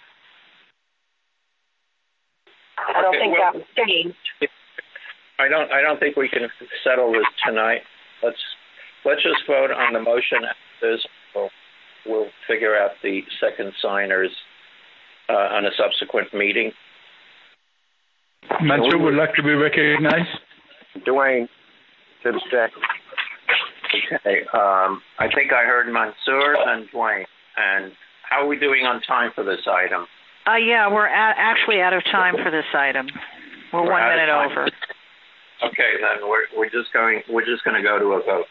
I don't think that was changed. I don't think we can settle this tonight. Let's just vote on the motion as is. We'll figure out the second signers on a subsequent meeting. Mansour would like to be recognized. Dwayne to the second. Okay. I think I heard Mansour and Dwayne. And how are we doing on time for this item? We're actually out of time for this item. We're 1 minute over. Okay, then we're just going to go to a vote.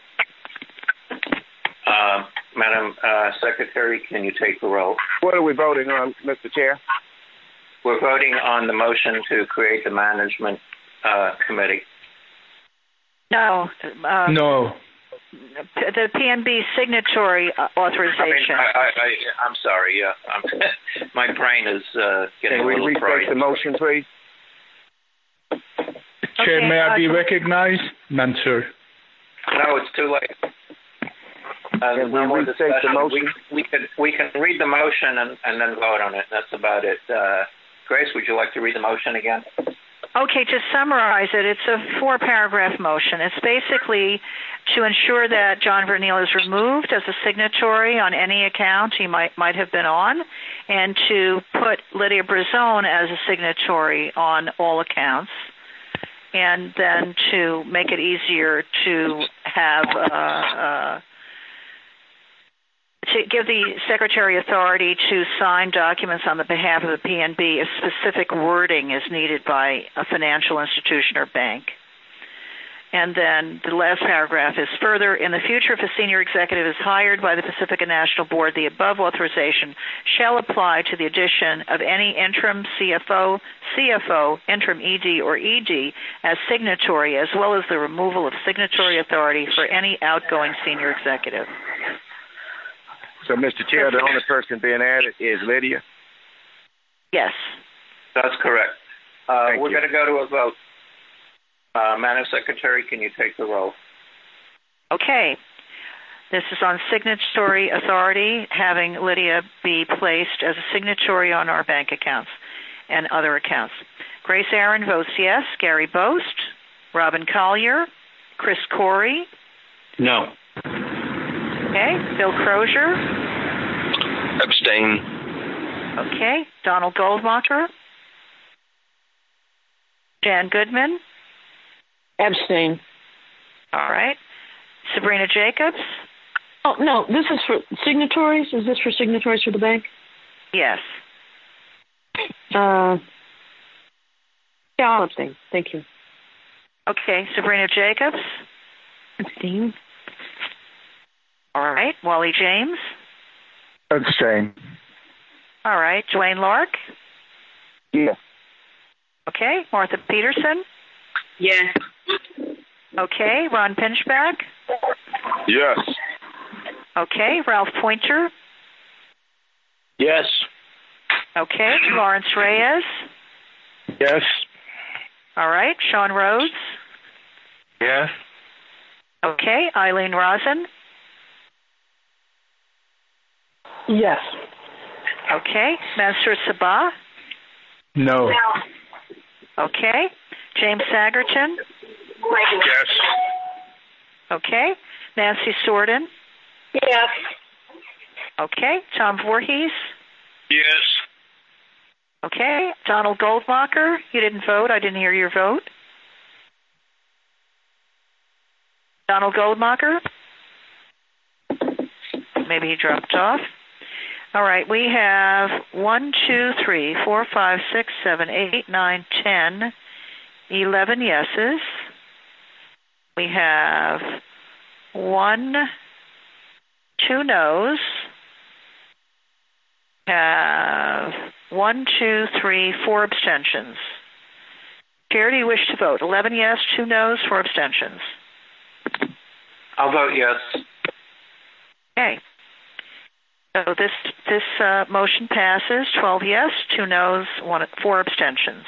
Madam Secretary, can you take the roll? What are we voting on, Mr. Chair? We're voting on the motion to create the management committee. No. No. The PNB signatory authorization. I'm sorry. Yeah, my brain is getting a little fried. Can we restate the motion, please? Chair, may I be recognized? Mansour. No, it's too late. Can we restate the motion? We can read the motion and then vote on it. That's about it. Grace, would you like to read the motion again? Okay, to summarize it, it's a 4-paragraph motion. It's basically to ensure that John Verneal is removed as a signatory on any account he might have been on, and to put Lydia Brazone as a signatory on all accounts, and then to make it easier to have to give the Secretary authority to sign documents on the behalf of the PNB if specific wording is needed by a financial institution or bank. And then the last paragraph is further, in the future, if a senior executive is hired by the Pacifica National Board, the above authorization shall apply to the addition of any interim CFO, interim ED, or ED as signatory, as well as the removal of signatory authority for any outgoing senior executive. So, Mr. Chair, the only person being added is Lydia? Yes. That's correct. We're going to go to a vote. Madam Secretary, can you take the roll? Okay. This is on signatory authority, having Lydia be placed as a signatory on our bank accounts and other accounts. Grace Aaron votes yes. Gary Boast, Robin Collier, Chris Corey. No. Okay. Bill Crozier? Abstain. Okay. Donald Goldmacher? Jan Goodman? Abstain. All right. Sabrina Jacobs? Oh, no, this is for signatories? Is this for signatories for the bank? Yes. Yeah, I'll abstain. Thank you. Okay. Sabrina Jacobs? Abstain. All right. Wally James? Abstain. All right. Dwayne Lark? Yes. Okay. Martha Peterson? Yes. Okay. Ron Pinchback? Yes. Okay. Ralph Pointer? Yes. Okay. Lawrence Reyes? Yes. All right. Sean Rhodes? Yes. Okay. Eileen Rosen? Yes. Okay. Mansur Sabah? No. Okay. James Sagerton? Yes. Okay. Nancy Sorden? Yes. Okay. Tom Voorhees? Yes. Okay. Donald Goldmacher? You didn't vote. I didn't hear your vote. Donald Goldmacher? Maybe he dropped off. All right. We have 1, 2, 3, 4, 5, 6, 7, 8, 9, 10, 11 yeses. We have 1, 2 noes. We have 1, 2, 3, 4 abstentions. Chair, do you wish to vote? 11 yes, 2 noes, 4 abstentions. I'll vote yes. Okay. So this motion passes. 12 yes, 2 noes, 4 abstentions.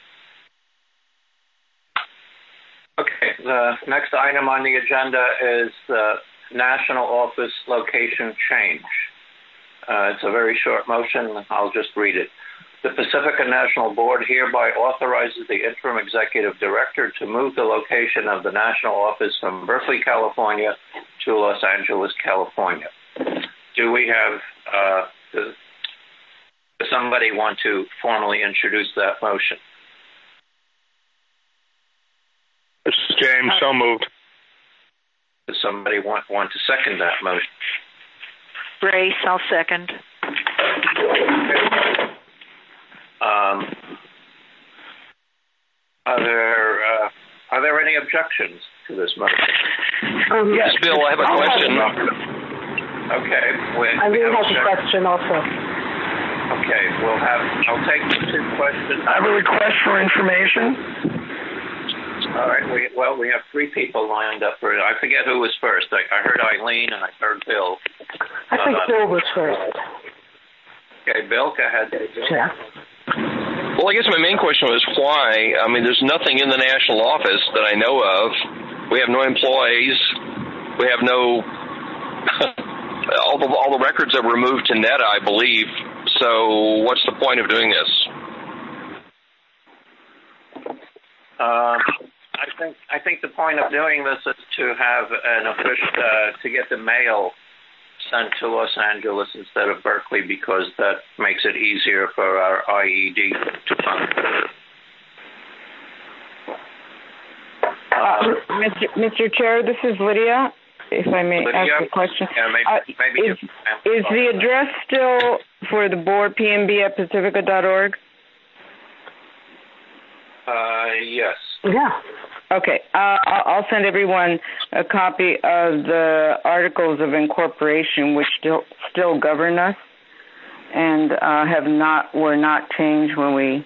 Okay, the next item on the agenda is the national office location change. It's a very short motion. I'll just read it. The Pacifica National Board hereby authorizes the interim executive director to move the location of the national office from Berkeley, California to Los Angeles, California. Do we have, does somebody want to formally introduce that motion? This is James, so moved. Does somebody want to second that motion? Grace, I'll second. Are there any objections to this motion? Yes, Bill, I have a question. Okay. I will have a question also. Okay, I'll take the 2 questions. I have a request for information. All right. We have 3 people lined up for it. I forget who was first. I heard Eileen and I heard Bill. I think Bill was first. Okay, Bill, go ahead. Yeah. Well, I guess my main question was why. I mean, there's nothing in the national office that I know of. We have no employees. We have no all the records that were moved to NETA, I believe. So, what's the point of doing this? I think the point of doing this is to have an official to get the mail sent to Los Angeles instead of Berkeley, because that makes it easier for our IED to function. Mr. Chair, this is Lydia. If I may Lydia, ask a question. Yeah, maybe is the address still for the board PNB at pacifica.org? Yes. Yeah. Okay. I'll send everyone a copy of the Articles of Incorporation, which still govern us, and were not changed when we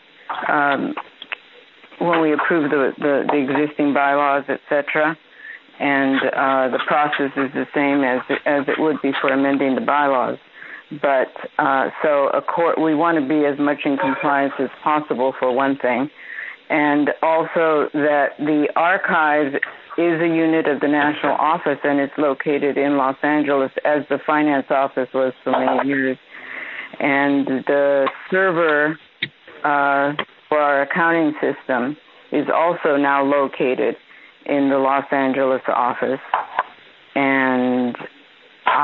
approved the existing bylaws, etc. And the process is the same as it would be for amending the bylaws. But we want to be as much in compliance as possible, for one thing. And also that the archive is a unit of the national office, and it's located in Los Angeles, as the finance office was for many years. And the server for our accounting system is also now located in the Los Angeles office. And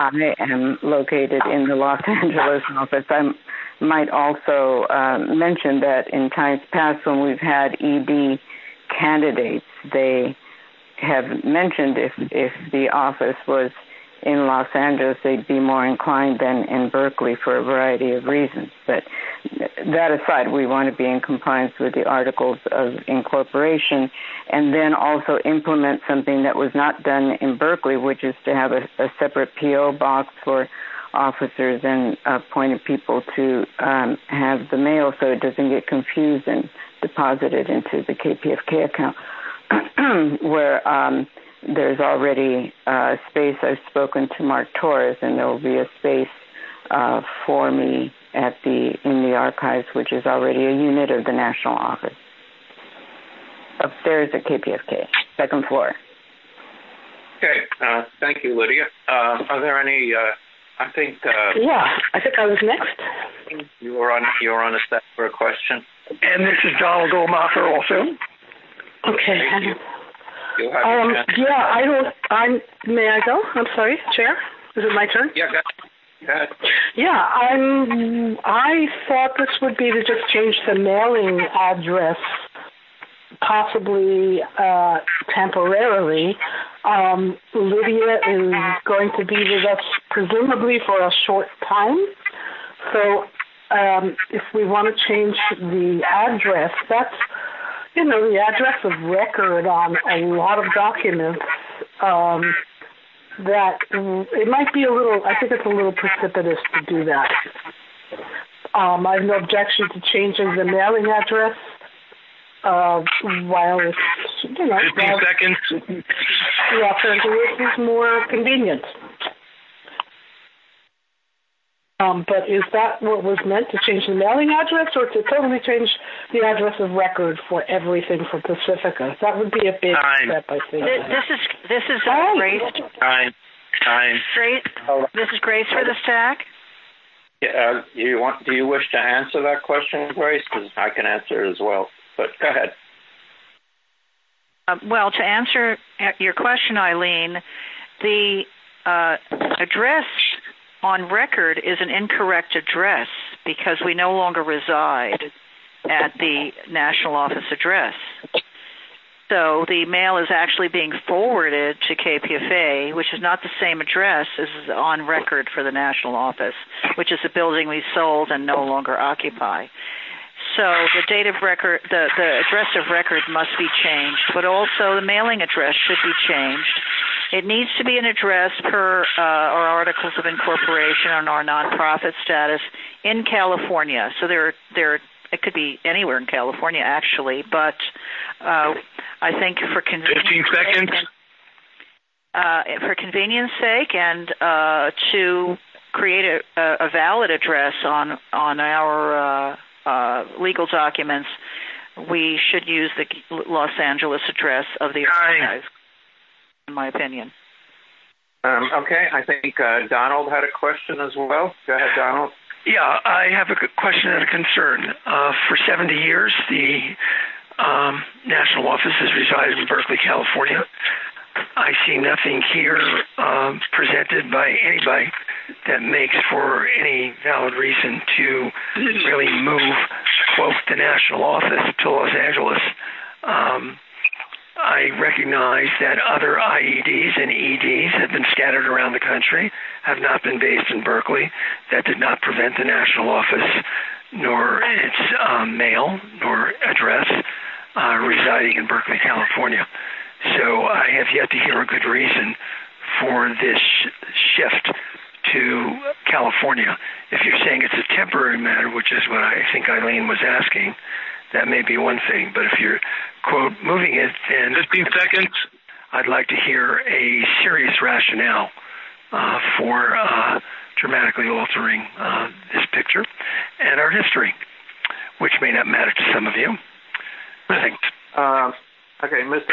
I am located in the Los Angeles office. I might also mention that in times past when we've had ED candidates, they have mentioned if the office was in Los Angeles, they'd be more inclined than in Berkeley for a variety of reasons. But that aside, we want to be in compliance with the Articles of Incorporation and then also implement something that was not done in Berkeley, which is to have a separate P.O. box for officers and appointed people to have the mail so it doesn't get confused and deposited into the KPFK account where there's already space. I've spoken to Mark Torres, and there will be a space for me in the archives, which is already a unit of the national office. Upstairs at KPFK, second floor. Okay, thank you, Lydia. Are there any? I think I was next. You were on a step for a question. And this is Donald Goldmacher also. Okay. You'll have your chance. May I go? I'm sorry, Chair. Is it my turn? Yeah, go ahead. Yeah, I thought this would be to just change the mailing address, possibly temporarily. Lydia is going to be with us presumably for a short time. So if we want to change the address, that's, the address of record on a lot of documents, that it might be I think it's a little precipitous to do that. I have no objection to changing the mailing address while it's, 15 seconds. Yeah, it is more convenient. But is that what was meant, to change the mailing address, or to totally change the address of record for everything for Pacifica? That would be a big step, I think. This is Grace. Grace. This is Grace for the STAC. Yeah, do you wish to answer that question, Grace? Because I can answer it as well. But go ahead. Well, to answer your question, Eileen, the address on record is an incorrect address because we no longer reside at the national office address. So the mail is actually being forwarded to KPFA, which is not the same address as on record for the national office, which is a building we sold and no longer occupy. So the date of record, the address of record must be changed, but also the mailing address should be changed. It needs to be an address per our Articles of Incorporation on our nonprofit status in California. So it could be anywhere in California, actually, but I think for convenience 15 seconds. For convenience sake and to create a valid address on our legal documents, we should use the Los Angeles address of the archive, in my opinion. Okay, I think Donald had a question as well. Go ahead, Donald. Yeah, I have a question and a concern. For 70 years, the national office has resided in Berkeley, California. I see nothing here presented by anybody that makes for any valid reason to really move, quote, the national office to Los Angeles. I recognize that other IEDs and EDs have been scattered around the country, have not been based in Berkeley. That did not prevent the national office, nor its mail, nor address, residing in Berkeley, California. So I have yet to hear a good reason for this shift to California. If you're saying it's a temporary matter, which is what I think Eileen was asking, that may be one thing. But if you're, quote, moving it, then 15 seconds. I'd like to hear a serious rationale for dramatically altering this picture and our history, which may not matter to some of you. Thanks. Okay, Mr.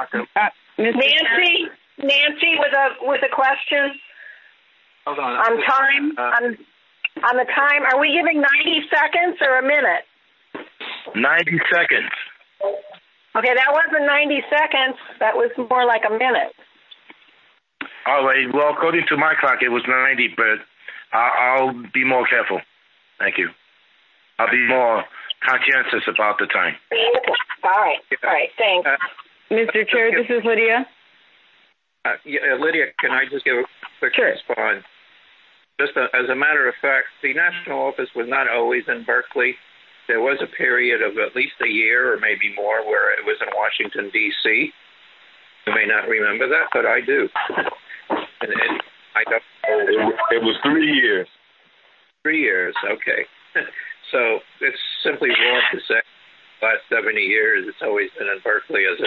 Nancy with a question. Hold on. On time, on the time, are we giving 90 seconds or a minute? 90 seconds. Okay, that wasn't 90 seconds. That was more like a minute. All right. Well, according to my clock, it was 90, but I'll be more careful. Thank you. I'll be more conscientious about the time. All right. Thanks. Mr. Chair, this is Lydia. Lydia, can I just give a quick response? Just as a matter of fact, the national office was not always in Berkeley. There was a period of at least a year or maybe more where it was in Washington, D.C. You may not remember that, but I do. and I don't know. It was 3 years. 3 years, okay. So it's simply wrong to say the last 70 years it's always been in Berkeley as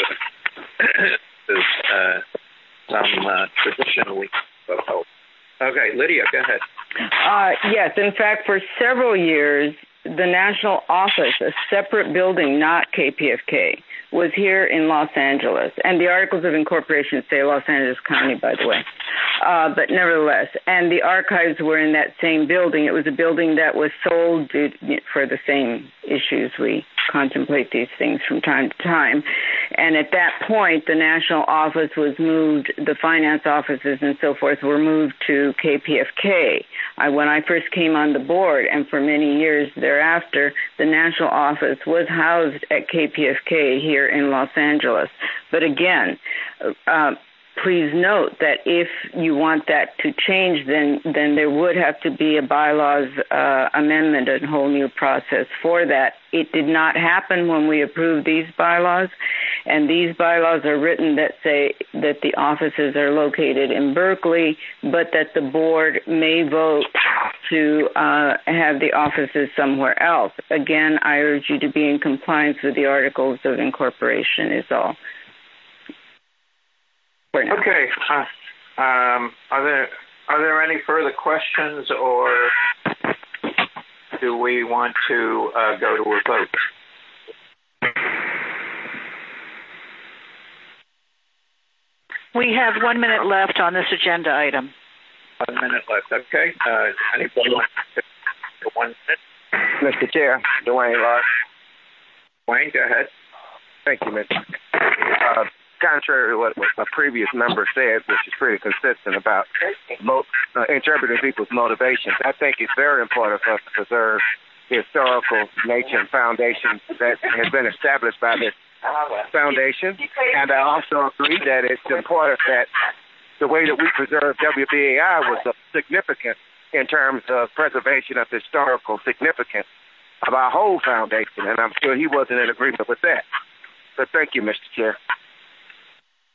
some traditionally. Okay, Lydia, go ahead. Yes, in fact, for several years, the national office, a separate building, not KPFK, was here in Los Angeles. And the Articles of Incorporation say Los Angeles County, by the way. But nevertheless, and the archives were in that same building. It was a building that was sold for the same issues. We contemplate these things from time to time. And at that point, the national office was moved, the finance offices and so forth were moved to KPFK. When I first came on the board, and for many years thereafter, the national office was housed at KPFK here in Los Angeles. But again, please note that if you want that to change, then there would have to be a bylaws amendment, a whole new process for that. It did not happen when we approved these bylaws, and these bylaws are written that say that the offices are located in Berkeley, but that the board may vote to have the offices somewhere else. Again, I urge you to be in compliance with the Articles of Incorporation is all. Okay. Are there any further questions, or do we want to go to a vote? We have 1 minute left on this agenda item. 1 minute left. Okay. Anybody want to take 1 minute? Mr. Chair, Dwayne Lark. Dwayne, go ahead. Thank you, Mr. Contrary to what a previous member said, which is pretty consistent about interpreting people's motivations, I think it's very important for us to preserve the historical nature and foundation that has been established by this foundation. And I also agree that it's important that the way that we preserve WBAI was significant in terms of preservation of historical significance of our whole foundation. And I'm sure he wasn't in agreement with that. But thank you, Mr. Chair.